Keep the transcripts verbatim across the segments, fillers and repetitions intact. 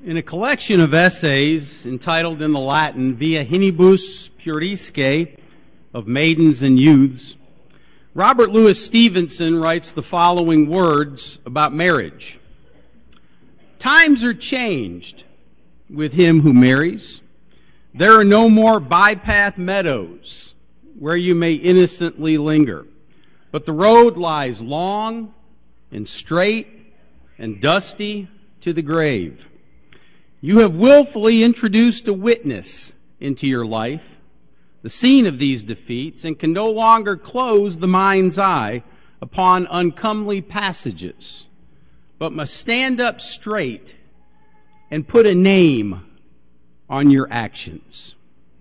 In a collection of essays entitled in the Latin Via Henibus Puerisque of Maidens and Youths, Robert Louis Stevenson writes the following words about marriage. Times are changed with him who marries. There are no more bypath meadows where you may innocently linger, but the road lies long and straight and dusty to the grave. You have willfully introduced a witness into your life, the scene of these defeats, and can no longer close the mind's eye upon uncomely passages, but must stand up straight and put a name on your actions.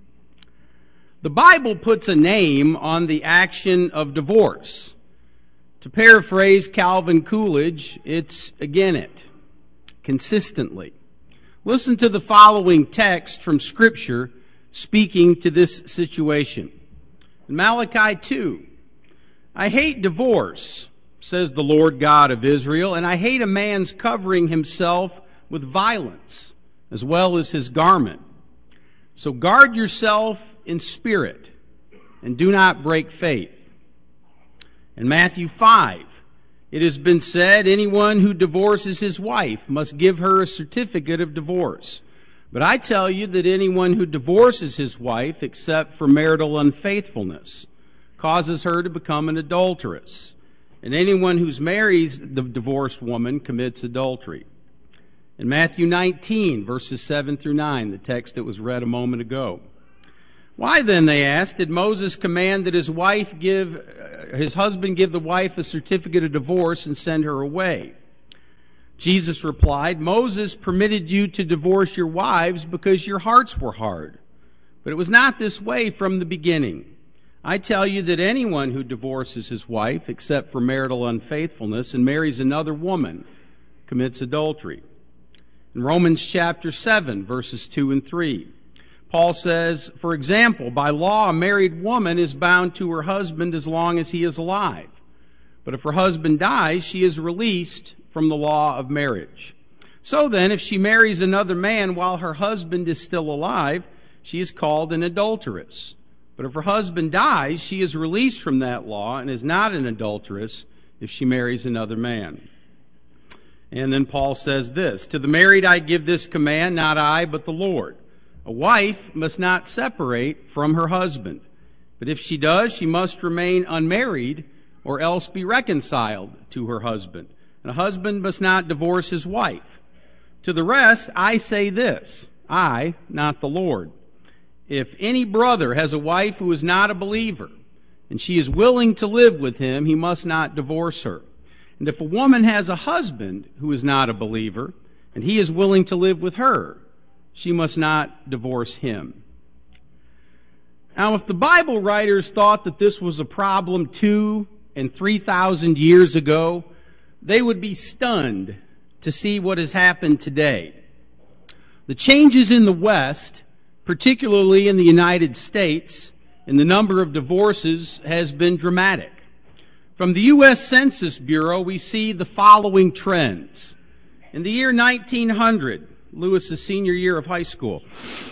The Bible puts a name on the action of divorce. To paraphrase Calvin Coolidge, it's again it, consistently. Listen to the following text from Scripture speaking to this situation. In Malachi two, I hate divorce, says the Lord God of Israel, and I hate a man's covering himself with violence, as well as his garment. So guard yourself in spirit, and do not break faith. In Matthew five, it has been said, anyone who divorces his wife must give her a certificate of divorce. But I tell you that anyone who divorces his wife, except for marital unfaithfulness, causes her to become an adulteress. And anyone who marries the divorced woman commits adultery. In Matthew nineteen, verses seven through nine, the text that was read a moment ago. Why then, they asked, did Moses command that his wife give, uh, his husband give the wife a certificate of divorce and send her away? Jesus replied, Moses permitted you to divorce your wives because your hearts were hard. But it was not this way from the beginning. I tell you that anyone who divorces his wife, except for marital unfaithfulness, and marries another woman, commits adultery. In Romans chapter seven, verses two and three, Paul says, for example, by law, a married woman is bound to her husband as long as he is alive. But if her husband dies, she is released from the law of marriage. So then, if she marries another man while her husband is still alive, she is called an adulteress. But if her husband dies, she is released from that law and is not an adulteress if she marries another man. And then Paul says this, to the married I give this command, not I, but the Lord. A wife must not separate from her husband, but if she does, she must remain unmarried or else be reconciled to her husband. And a husband must not divorce his wife. To the rest, I say this, I, not the Lord. If any brother has a wife who is not a believer, and she is willing to live with him, he must not divorce her. And if a woman has a husband who is not a believer, and he is willing to live with her, she must not divorce him. Now, if the Bible writers thought that this was a problem two and three thousand years ago, they would be stunned to see what has happened today. The changes in the West, particularly in the United States, in the number of divorces has been dramatic. From the U S Census Bureau, we see the following trends. In the year nineteen hundred, Lewis's senior year of high school,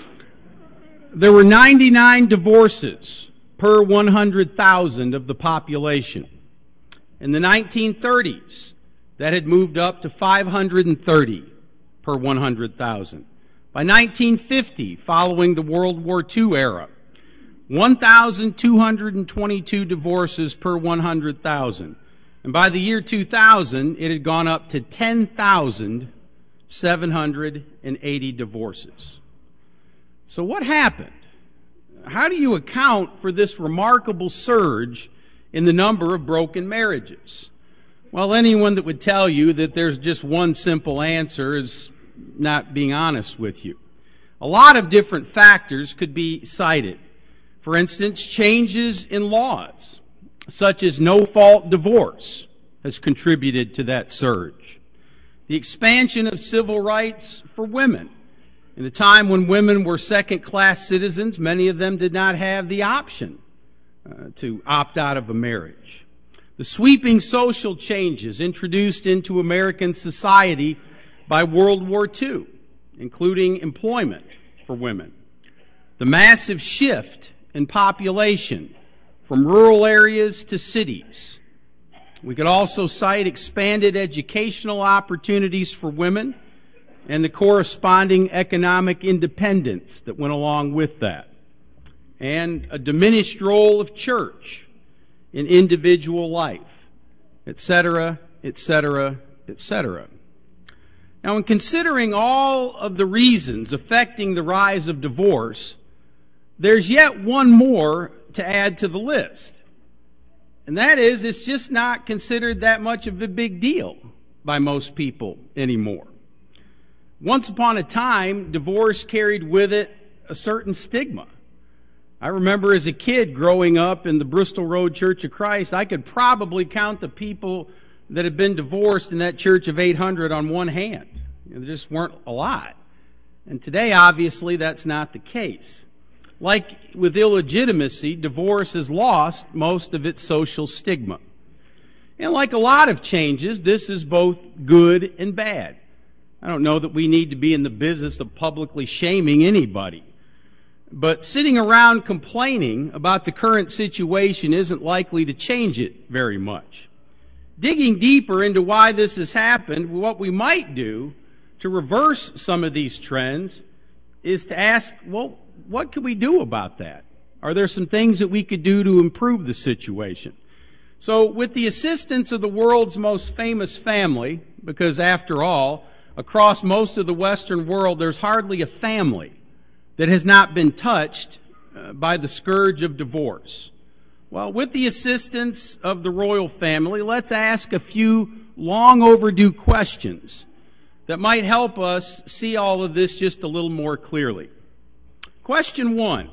there were ninety-nine divorces per one hundred thousand of the population. In the nineteen thirties, that had moved up to five hundred thirty per one hundred thousand. By nineteen fifty, following the World War Two era, one thousand two hundred twenty-two divorces per one hundred thousand. And by the year two thousand, it had gone up to ten thousand seven hundred eighty divorces. So what happened? How do you account for this remarkable surge in the number of broken marriages? Well, anyone that would tell you that there's just one simple answer is not being honest with you. A lot of different factors could be cited. For instance, changes in laws, such as no-fault divorce, has contributed to that surge. The expansion of civil rights for women. In a time when women were second-class citizens, many of them did not have the option uh, to opt out of a marriage. The sweeping social changes introduced into American society by World War Two, including employment for women, the massive shift in population from rural areas to cities. We could also cite expanded educational opportunities for women and the corresponding economic independence that went along with that, and a diminished role of church in individual life, et cetera, et cetera, et cetera. Now, in considering all of the reasons affecting the rise of divorce, there's yet one more to add to the list. And that is, it's just not considered that much of a big deal by most people anymore. Once upon a time, divorce carried with it a certain stigma. I remember as a kid growing up in the Bristol Road Church of Christ, I could probably count the people that had been divorced in that church of eight hundred on one hand. You know, there just weren't a lot. And today, obviously, that's not the case. Like with illegitimacy, divorce has lost most of its social stigma. And like a lot of changes, this is both good and bad. I don't know that we need to be in the business of publicly shaming anybody. But sitting around complaining about the current situation isn't likely to change it very much. Digging deeper into why this has happened, what we might do to reverse some of these trends is to ask, well, what could we do about that? Are there some things that we could do to improve the situation? So with the assistance of the world's most famous family, because after all, across most of the Western world, there's hardly a family that has not been touched uh, by the scourge of divorce. Well, with the assistance of the royal family, let's ask a few long overdue questions that might help us see all of this just a little more clearly. Question one: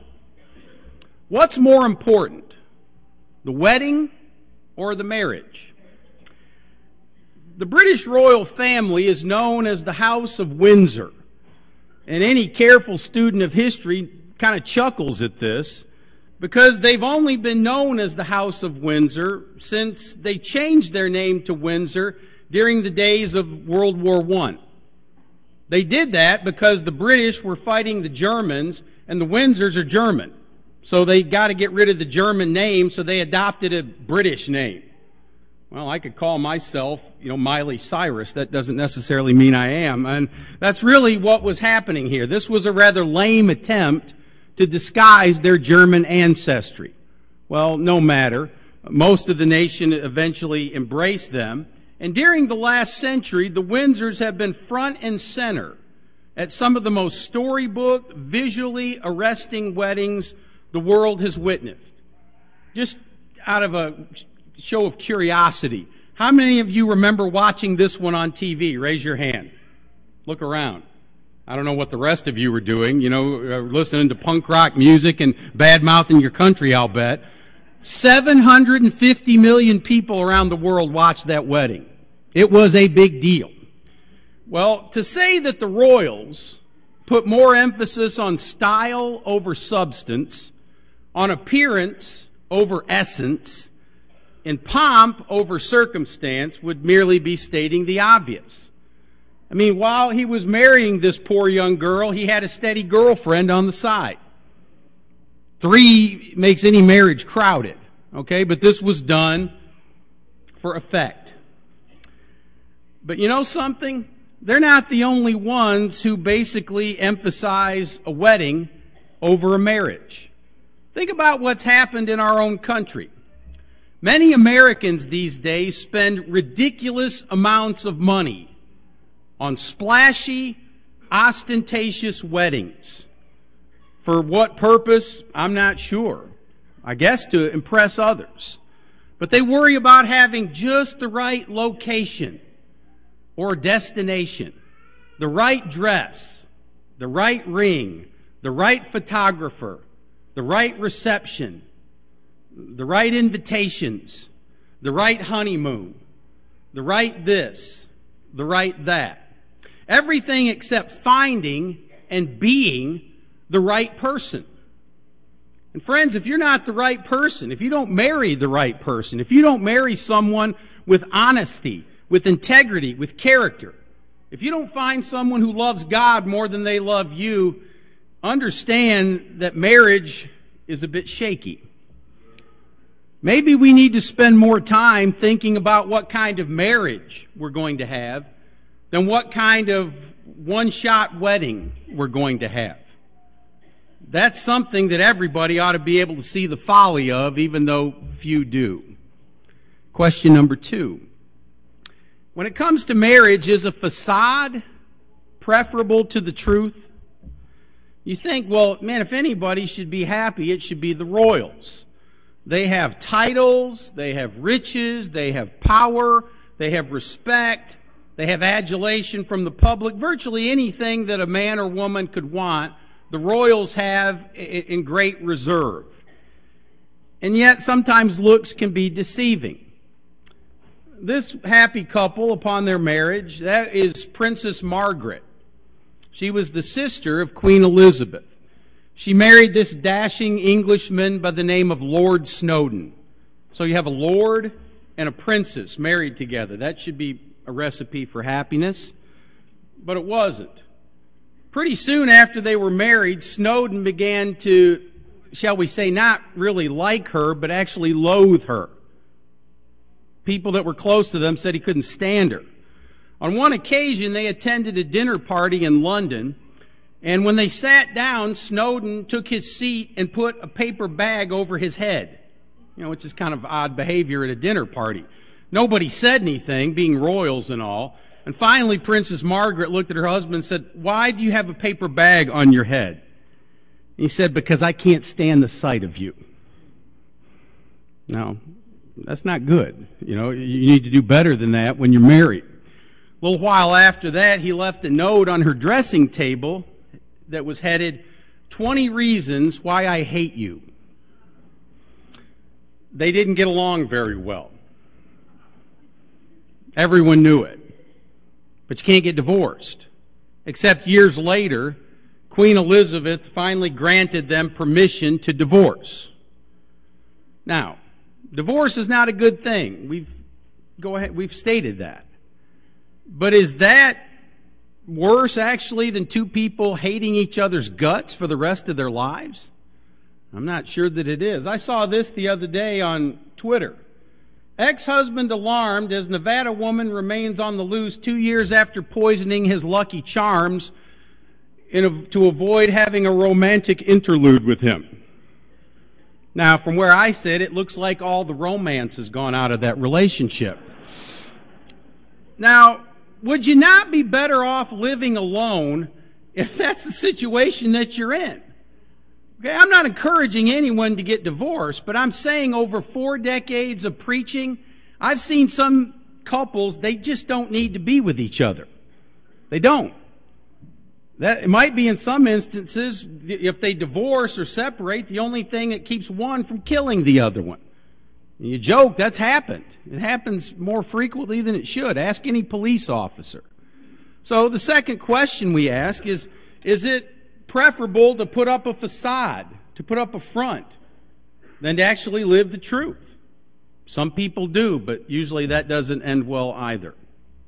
what's more important, the wedding or the marriage? The British royal family is known as the House of Windsor. And any careful student of history kind of chuckles at this because they've only been known as the House of Windsor since they changed their name to Windsor during the days of World War One. They did that because the British were fighting the Germans, and the Windsors are German. So they got to get rid of the German name, so they adopted a British name. Well, I could call myself, you know, Miley Cyrus. That doesn't necessarily mean I am. And that's really what was happening here. This was a rather lame attempt to disguise their German ancestry. Well, no matter. Most of the nation eventually embraced them. And during the last century, the Windsors have been front and center at some of the most storybook, visually arresting weddings the world has witnessed. Just out of a show of curiosity, how many of you remember watching this one on T V? Raise your hand. Look around. I don't know what the rest of you were doing, you know, uh, listening to punk rock music and bad-mouthing your country, I'll bet. seven hundred fifty million people around the world watched that wedding. It was a big deal. Well, to say that the royals put more emphasis on style over substance, on appearance over essence, and pomp over circumstance would merely be stating the obvious. I mean, while he was marrying this poor young girl, he had a steady girlfriend on the side. Three makes any marriage crowded, okay? But this was done for effect. But you know something? They're not the only ones who basically emphasize a wedding over a marriage. Think about what's happened in our own country. Many Americans these days spend ridiculous amounts of money on splashy, ostentatious weddings. For what purpose? I'm not sure. I guess to impress others. But they worry about having just the right location or destination, the right dress, the right ring, the right photographer, the right reception, the right invitations, the right honeymoon, the right this, the right that. Everything except finding and being the right person. And friends, if you're not the right person, if you don't marry the right person, if you don't marry someone with honesty, with integrity, with character, If you don't find someone who loves God more than they love you, understand that marriage is a bit shaky. Maybe we need to spend more time thinking about what kind of marriage we're going to have than what kind of one-shot wedding we're going to have. That's something that everybody ought to be able to see the folly of, even though few do. Question number two. When it comes to marriage, is a facade preferable to the truth? You think, well, man, if anybody should be happy, it should be the royals. They have titles, they have riches, they have power, they have respect, they have adulation from the public. Virtually anything that a man or woman could want, the royals have in great reserve. And yet, sometimes looks can be deceiving. This happy couple, upon their marriage, that is Princess Margaret. She was the sister of Queen Elizabeth. She married this dashing Englishman by the name of Lord Snowdon. So you have a lord and a princess married together. That should be a recipe for happiness. But it wasn't. Pretty soon after they were married, Snowdon began to, shall we say, not really like her, but actually loathe her. People that were close to them said he couldn't stand her. On one occasion, they attended a dinner party in London, and when they sat down, Snowdon took his seat and put a paper bag over his head. You know, which is kind of odd behavior at a dinner party. Nobody said anything, being royals and all. And finally, Princess Margaret looked at her husband and said, "Why do you have a paper bag on your head?" And he said, "Because I can't stand the sight of you." Now, that's not good. You know, you need to do better than that when you're married. A little while after that, he left a note on her dressing table that was headed, twenty reasons why I hate you. They didn't get along very well. Everyone knew it. But you can't get divorced. Except years later, Queen Elizabeth finally granted them permission to divorce. Now, divorce is not a good thing. We've go ahead, we've stated that. But is that worse actually than two people hating each other's guts for the rest of their lives? I'm not sure that it is. I saw this the other day on Twitter. Ex-husband alarmed as Nevada woman remains on the loose two years after poisoning his Lucky Charms in a, to avoid having a romantic interlude with him. Now, from where I sit, it looks like all the romance has gone out of that relationship. Now, would you not be better off living alone if that's the situation that you're in? Okay, I'm not encouraging anyone to get divorced, but I'm saying over four decades of preaching, I've seen some couples, they just don't need to be with each other. They don't. That it might be in some instances, if they divorce or separate, the only thing that keeps one from killing the other one. And you joke, that's happened. It happens more frequently than it should. Ask any police officer. So the second question we ask is, is it preferable to put up a facade, to put up a front, than to actually live the truth? Some people do, but usually that doesn't end well either.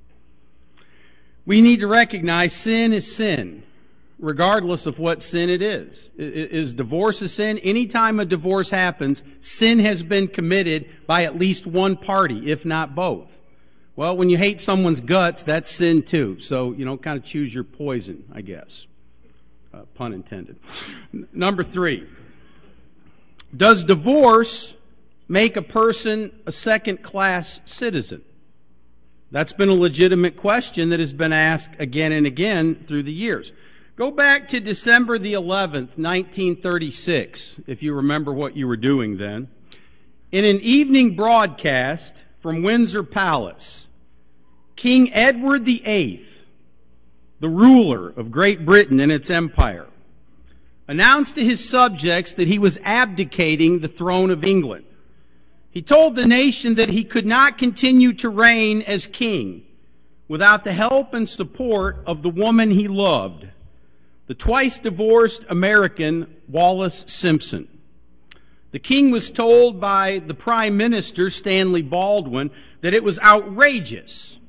We need to recognize sin is sin, regardless of what sin it is. Is divorce a sin? Anytime a divorce happens, sin has been committed by at least one party, if not both. Well, when you hate someone's guts, that's sin too. So, you know, kind of choose your poison, I guess. Uh, pun intended. N- number three. Does divorce make a person a second-class citizen? That's been a legitimate question that has been asked again and again through the years. Go back to December the eleventh, nineteen thirty-six, if you remember what you were doing then. In an evening broadcast from Windsor Palace, King Edward the Eighth, the ruler of Great Britain and its empire, announced to his subjects that he was abdicating the throne of England. He told the nation that he could not continue to reign as king without the help and support of the woman he loved, the twice-divorced American Wallis Simpson. The king was told by the Prime Minister, Stanley Baldwin, that it was outrageous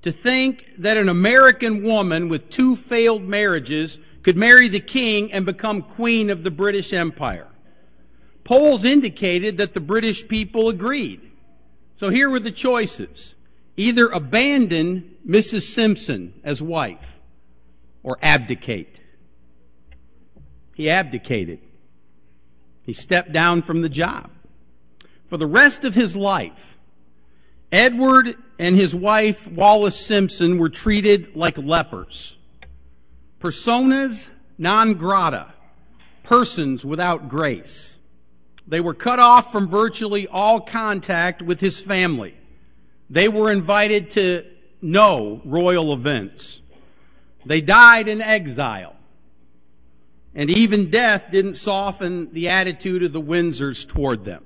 to think that an American woman with two failed marriages could marry the king and become queen of the British Empire. Polls indicated that the British people agreed. So here were the choices. Either abandon Missus Simpson as wife or abdicate. He abdicated. He stepped down from the job. For the rest of his life, Edward and his wife, Wallis Simpson, were treated like lepers. Personas non grata, persons without grace. They were cut off from virtually all contact with his family. They were invited to no royal events. They died in exile. And even death didn't soften the attitude of the Windsors toward them.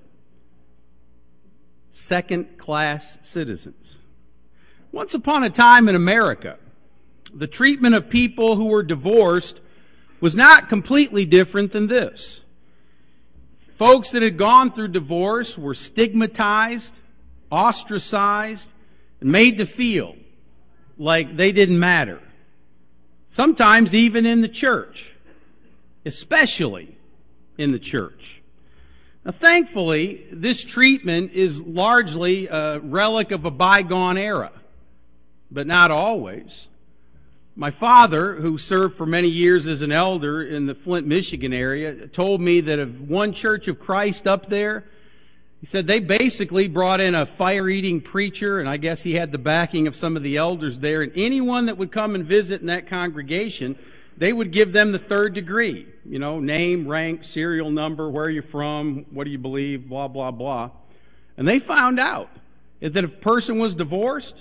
Second-class citizens. Once upon a time in America, the treatment of people who were divorced was not completely different than this. Folks that had gone through divorce were stigmatized, ostracized, and made to feel like they didn't matter. Sometimes even in the church, especially in the church. Now, thankfully, this treatment is largely a relic of a bygone era, but not always. My father, who served for many years as an elder in the Flint, Michigan area, told me that of one Church of Christ up there, he said they basically brought in a fire-eating preacher, and I guess he had the backing of some of the elders there, and anyone that would come and visit in that congregation, they would give them the third degree. You know, name, rank, serial number, where are you from, what do you believe, blah, blah, blah. And they found out that if a person was divorced,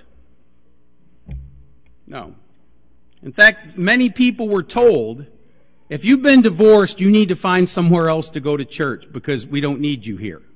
no. In fact, many people were told, if you've been divorced, you need to find somewhere else to go to church because we don't need you here.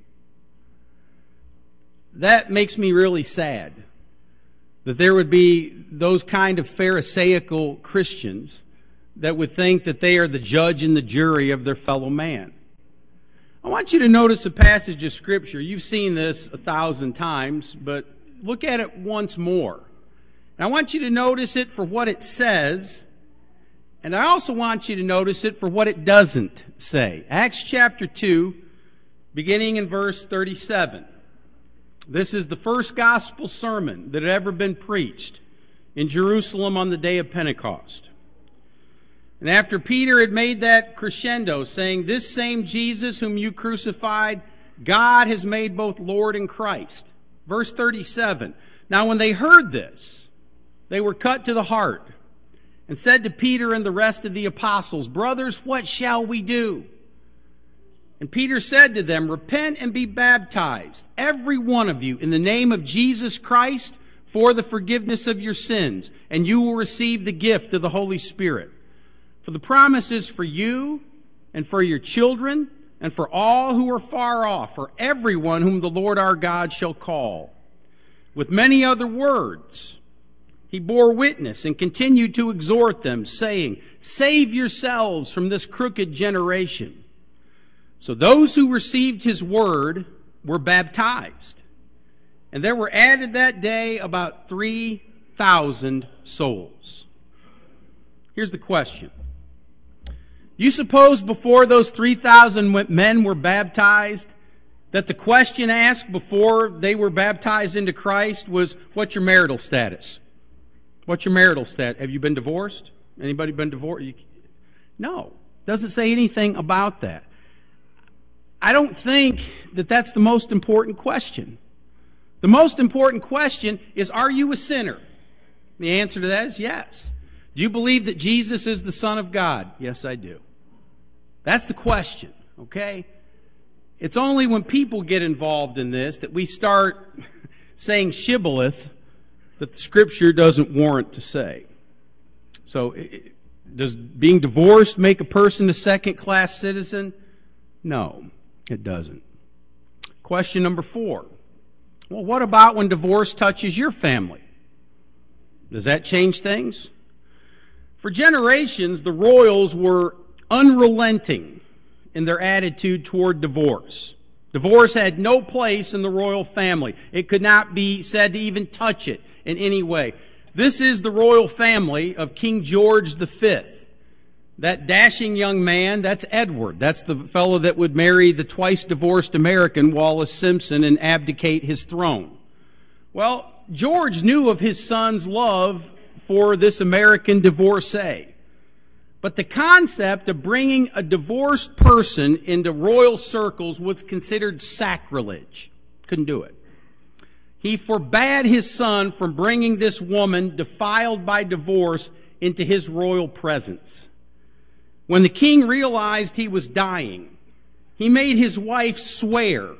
That makes me really sad that there would be those kind of Pharisaical Christians that would think that they are the judge and the jury of their fellow man. I want you to notice a passage of Scripture. You've seen this a thousand times, but look at it once more. And I want you to notice it for what it says, and I also want you to notice it for what it doesn't say. Acts chapter two, beginning in verse thirty-seven. This is the first gospel sermon that had ever been preached in Jerusalem on the day of Pentecost. And after Peter had made that crescendo, saying, "This same Jesus whom you crucified, God has made both Lord and Christ." Verse thirty-seven. Now when they heard this, they were cut to the heart and said to Peter and the rest of the apostles, "Brothers, what shall we do?" And Peter said to them, "Repent and be baptized, every one of you, in the name of Jesus Christ for the forgiveness of your sins, and you will receive the gift of the Holy Spirit. For the promise is for you and for your children and for all who are far off, for everyone whom the Lord our God shall call." With many other words, he bore witness and continued to exhort them, saying, "Save yourselves from this crooked generation." So those who received his word were baptized. And there were added that day about three thousand souls. Here's the question. You suppose before those three thousand men were baptized, that the question asked before they were baptized into Christ was, what's your marital status? What's your marital status? Have you been divorced? Anybody been divorced? You... No. Doesn't say anything about that. I don't think that that's the most important question. The most important question is, are you a sinner? The answer to that is yes. Do you believe that Jesus is the Son of God? Yes, I do. That's the question, okay? It's only when people get involved in this that we start saying shibboleth that the Scripture doesn't warrant to say. So, does being divorced make a person a second-class citizen? No, it doesn't. Question number four. Well, what about when divorce touches your family? Does that change things? For generations, the royals were unrelenting in their attitude toward divorce. Divorce had no place in the royal family. It could not be said to even touch it in any way. This is the royal family of King George the Fifth. That dashing young man, that's Edward. That's the fellow that would marry the twice-divorced American Wallis Simpson and abdicate his throne. Well, George knew of his son's love for this American divorcee. But the concept of bringing a divorced person into royal circles was considered sacrilege. Couldn't do it. He forbade his son from bringing this woman defiled by divorce into his royal presence. When the king realized he was dying, he made his wife swear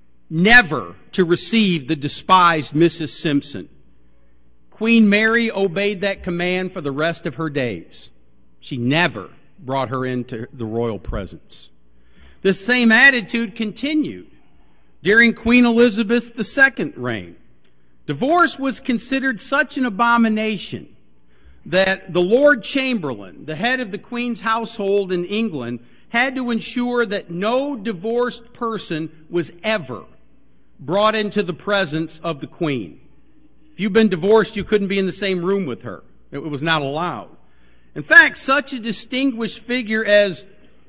never to receive the despised Missus Simpson. Queen Mary obeyed that command for the rest of her days. She never brought her into the royal presence. This same attitude continued during Queen Elizabeth the Second's reign. Divorce was considered such an abomination that the Lord Chamberlain, the head of the Queen's household in England, had to ensure that no divorced person was ever brought into the presence of the Queen. If you've been divorced, you couldn't be in the same room with her. It was not allowed. In fact, such a distinguished figure as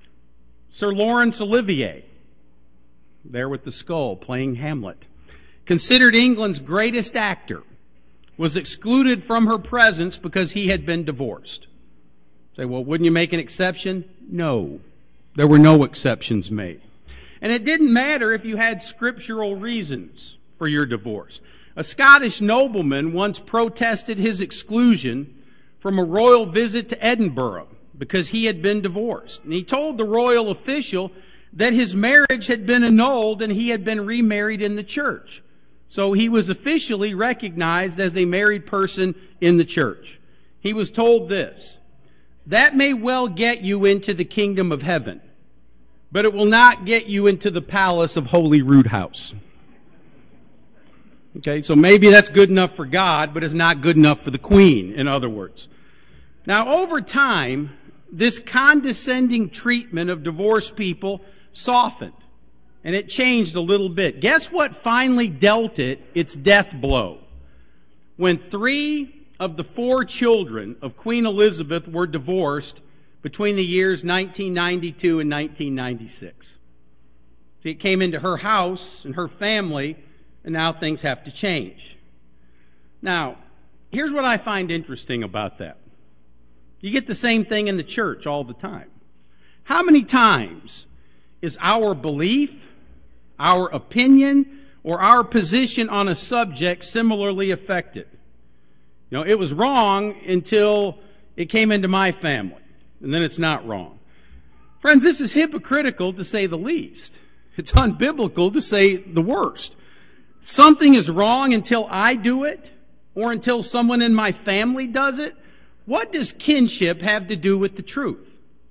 Sir Laurence Olivier, there with the skull playing Hamlet, considered England's greatest actor, was excluded from her presence because he had been divorced. Say, well, wouldn't you make an exception? No. There were no exceptions made. And it didn't matter if you had scriptural reasons for your divorce. A Scottish nobleman once protested his exclusion from a royal visit to Edinburgh because he had been divorced. And he told the royal official that his marriage had been annulled and he had been remarried in the church. So he was officially recognized as a married person in the church. He was told this: that may well get you into the kingdom of heaven, but it will not get you into the palace of Holy Rood House. Okay, so maybe that's good enough for God, but it's not good enough for the Queen, in other words. Now, over time, this condescending treatment of divorced people softened, and it changed a little bit. Guess what finally dealt it its death blow? When three of the four children of Queen Elizabeth were divorced between the years nineteen ninety-two and nineteen ninety-six. See, it came into her house and her family, and now things have to change. Now, here's what I find interesting about that. You get the same thing in the church all the time. How many times is our belief, our opinion, or our position on a subject similarly affected? You know, it was wrong until it came into my family, and then it's not wrong. Friends, this is hypocritical to say the least. It's unbiblical to say the worst. Something is wrong until I do it, or until someone in my family does it. What does kinship have to do with the truth?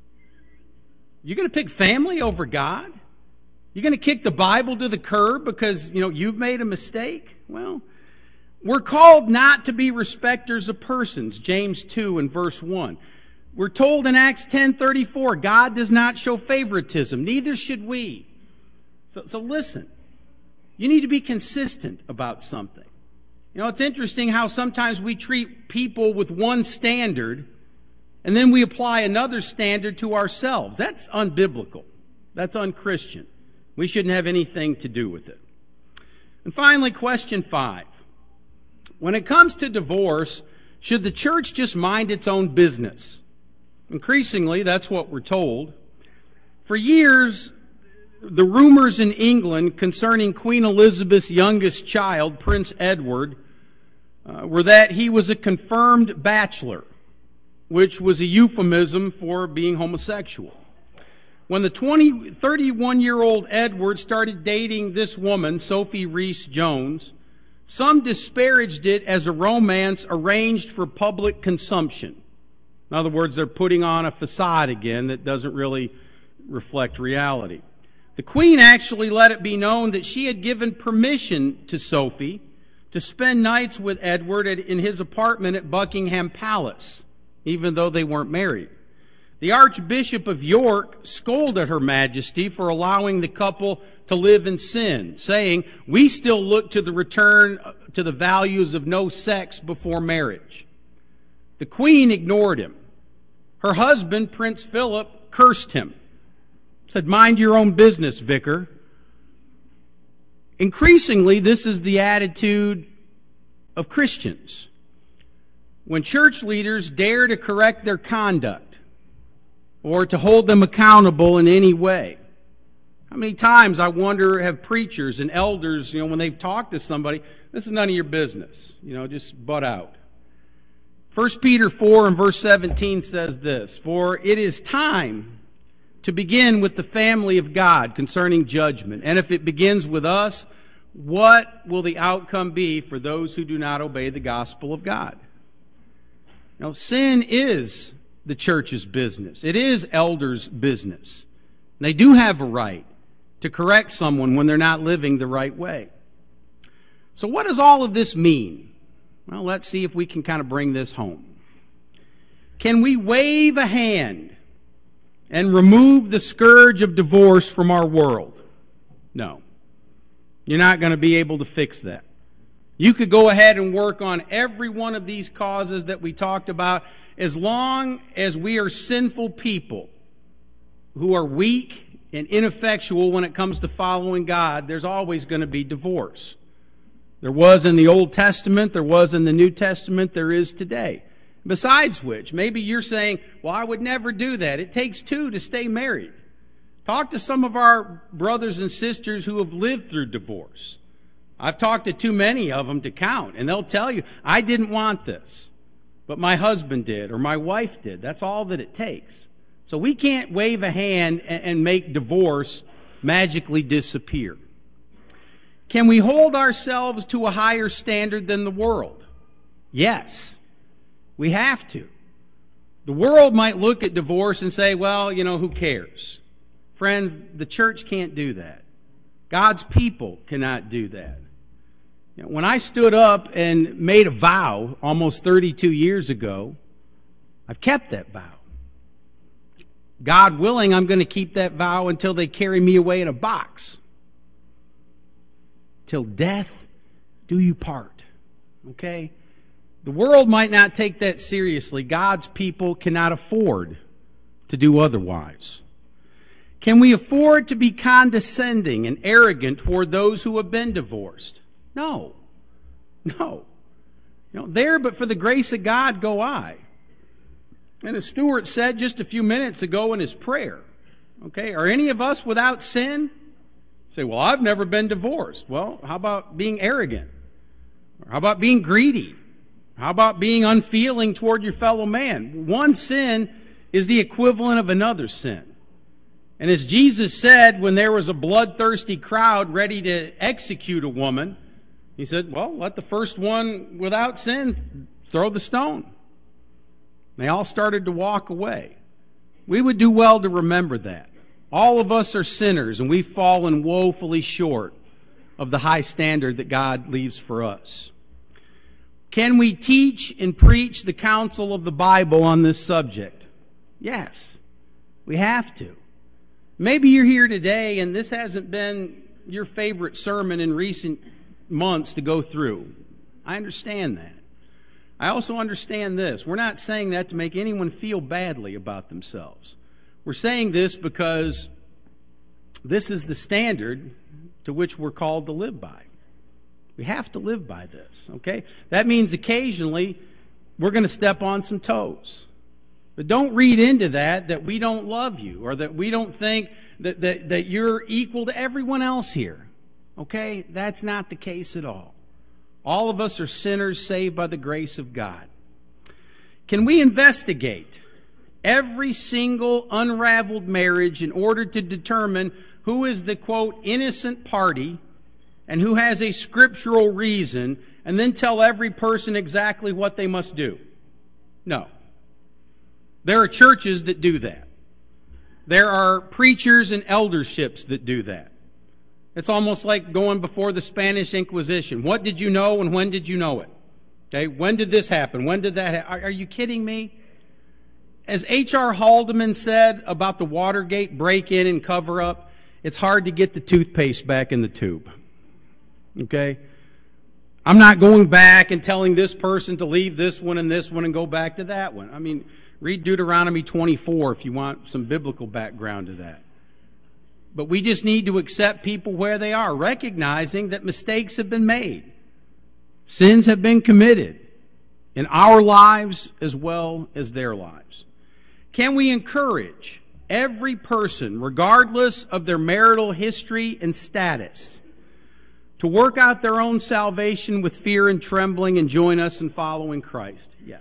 You're going to pick family over God? You're going to kick the Bible to the curb because, you know, you've made a mistake? Well, we're called not to be respecters of persons, James two and verse one. We're told in Acts ten thirty-four, God does not show favoritism, neither should we. So, so listen, you need to be consistent about something. You know, it's interesting how sometimes we treat people with one standard and then we apply another standard to ourselves. That's unbiblical. That's unchristian. We shouldn't have anything to do with it. And finally, question five. When it comes to divorce, should the church just mind its own business? Increasingly, that's what we're told. For years, the rumors in England concerning Queen Elizabeth's youngest child, Prince Edward, uh, were that he was a confirmed bachelor, which was a euphemism for being homosexual. When the twenty, thirty-one-year-old Edward started dating this woman, Sophie Rhys-Jones, some disparaged it as a romance arranged for public consumption. In other words, they're putting on a facade again that doesn't really reflect reality. The Queen actually let it be known that she had given permission to Sophie to spend nights with Edward in his apartment at Buckingham Palace, even though they weren't married. The Archbishop of York scolded Her Majesty for allowing the couple to live in sin, saying, "We still look to the return to the values of no sex before marriage. The Queen ignored him. Her husband, Prince Philip, cursed him. Said, "Mind your own business, vicar." Increasingly, this is the attitude of Christians. When church leaders dare to correct their conduct or to hold them accountable in any way. How many times, I wonder, have preachers and elders, you know, when they've talked to somebody, this is none of your business, you know, just butt out. First Peter four and verse seventeen says this, "For it is time to begin with the family of God concerning judgment. And if it begins with us, what will the outcome be for those who do not obey the gospel of God?" Now, sin is the church's business. It is elders' business. And they do have a right to correct someone when they're not living the right way. So what does all of this mean? Well, let's see if we can kind of bring this home. Can we wave a hand and remove the scourge of divorce from our world? No. You're not going to be able to fix that. You could go ahead and work on every one of these causes that we talked about. As long as we are sinful people who are weak and ineffectual when it comes to following God, there's always going to be divorce. There was in the Old Testament, there was in the New Testament, there is today. Besides which, maybe you're saying, "Well, I would never do that. It takes two to stay married." Talk to some of our brothers and sisters who have lived through divorce. I've talked to too many of them to count, and they'll tell you, "I didn't want this, but my husband did, or my wife did." That's all that it takes. So we can't wave a hand and make divorce magically disappear. Can we hold ourselves to a higher standard than the world? Yes, we have to. The world might look at divorce and say, "Well, you know, who cares?" Friends, the church can't do that. God's people cannot do that. You know, when I stood up and made a vow almost thirty-two years ago, I've kept that vow. God willing, I'm going to keep that vow until they carry me away in a box. Till death do you part. Okay? The world might not take that seriously. God's people cannot afford to do otherwise. Can we afford to be condescending and arrogant toward those who have been divorced? No. No. You know, there but for the grace of God go I. And as Stuart said just a few minutes ago in his prayer, okay, are any of us without sin? Say, "Well, I've never been divorced." Well, how about being arrogant? Or how about being greedy? How about being unfeeling toward your fellow man? One sin is the equivalent of another sin. And as Jesus said when there was a bloodthirsty crowd ready to execute a woman, He said, "Well, let the first one without sin throw the stone." They all started to walk away. We would do well to remember that. All of us are sinners, and we've fallen woefully short of the high standard that God leaves for us. Can we teach and preach the counsel of the Bible on this subject? Yes, we have to. Maybe you're here today and this hasn't been your favorite sermon in recent months to go through. I understand that. I also understand this. We're not saying that to make anyone feel badly about themselves. We're saying this because this is the standard to which we're called to live by. We have to live by this, okay? That means occasionally we're going to step on some toes. But don't read into that that we don't love you or that we don't think that, that, that you're equal to everyone else here, okay? That's not the case at all. All of us are sinners saved by the grace of God. Can we investigate every single unraveled marriage in order to determine who is the, quote, innocent party and who has a scriptural reason, and then tell every person exactly what they must do? No. There are churches that do that. There are preachers and elderships that do that. It's almost like going before the Spanish Inquisition. What did you know and when did you know it? Okay, when did this happen? When did that happen? Are, are you kidding me? As H R Haldeman said about the Watergate break-in and cover-up, it's hard to get the toothpaste back in the tube. Okay? I'm not going back and telling this person to leave this one and this one and go back to that one. I mean, read Deuteronomy twenty-four if you want some biblical background to that. But we just need to accept people where they are, recognizing that mistakes have been made. Sins have been committed in our lives as well as their lives. Can we encourage every person, regardless of their marital history and status, to work out their own salvation with fear and trembling and join us in following Christ? Yes.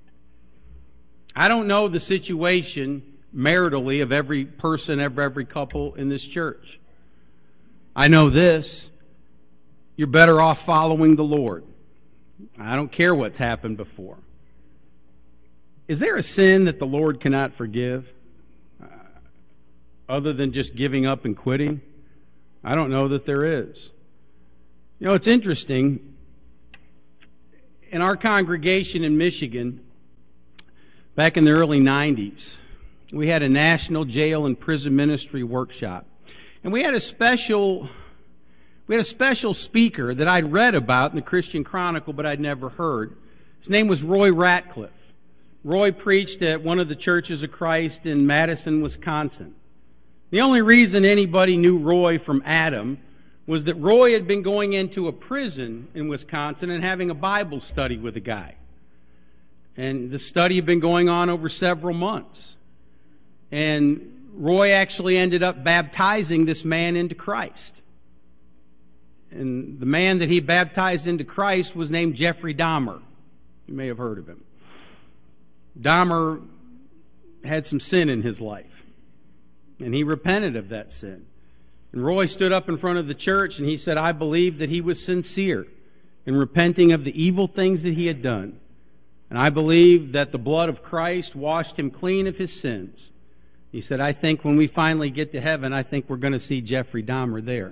I don't know the situation maritally of every person, of every couple in this church. I know this: you're better off following the Lord. I don't care what's happened before. Is there a sin that the Lord cannot forgive uh, other than just giving up and quitting? I don't know that there is. You know, it's interesting. In our congregation in Michigan, back in the early nineties, we had a national jail and prison ministry workshop. And we had a special we had a special speaker that I'd read about in the Christian Chronicle, but I'd never heard. His name was Roy Ratcliffe. Roy preached at one of the Churches of Christ in Madison, Wisconsin. The only reason anybody knew Roy from Adam was that Roy had been going into a prison in Wisconsin and having a Bible study with a guy. And the study had been going on over several months. And Roy actually ended up baptizing this man into Christ. And the man that he baptized into Christ was named Jeffrey Dahmer. You may have heard of him. Dahmer had some sin in his life, and he repented of that sin. And Roy stood up in front of the church and he said, I believe that he was sincere in repenting of the evil things that he had done. And I believe that the blood of Christ washed him clean of his sins. He said, I think when we finally get to heaven, I think we're going to see Jeffrey Dahmer there.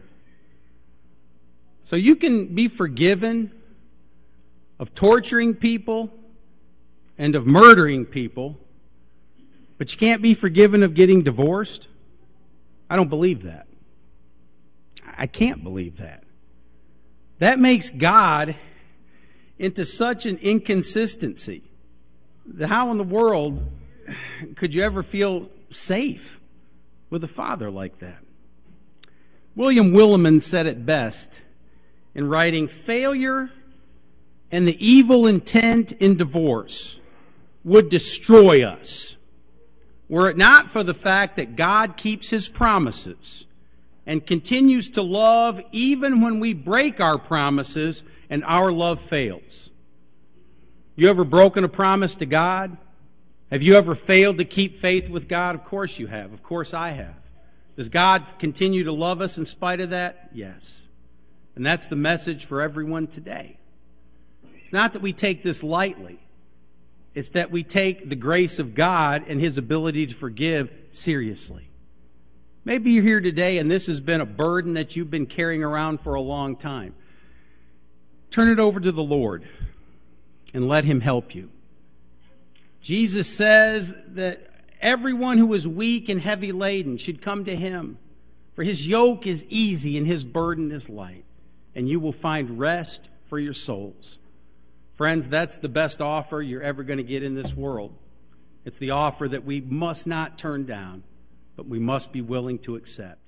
So you can be forgiven of torturing people and of murdering people, but you can't be forgiven of getting divorced? I don't believe that. I can't believe that. That makes God into such an inconsistency. How in the world could you ever feel safe with a father like that? William Willimon said it best in writing, failure and the evil intent in divorce would destroy us were it not for the fact that God keeps His promises and continues to love even when we break our promises and our love fails. You ever broken a promise to God? Have you ever failed to keep faith with God? Of course you have. Of course I have. Does God continue to love us in spite of that? Yes. And that's the message for everyone today. It's not that we take this lightly. It's that we take the grace of God and His ability to forgive seriously. Maybe you're here today and this has been a burden that you've been carrying around for a long time. Turn it over to the Lord and let Him help you. Jesus says that everyone who is weak and heavy laden should come to Him, for His yoke is easy and His burden is light, and you will find rest for your souls. Friends, that's the best offer you're ever going to get in this world. It's the offer that we must not turn down, but we must be willing to accept.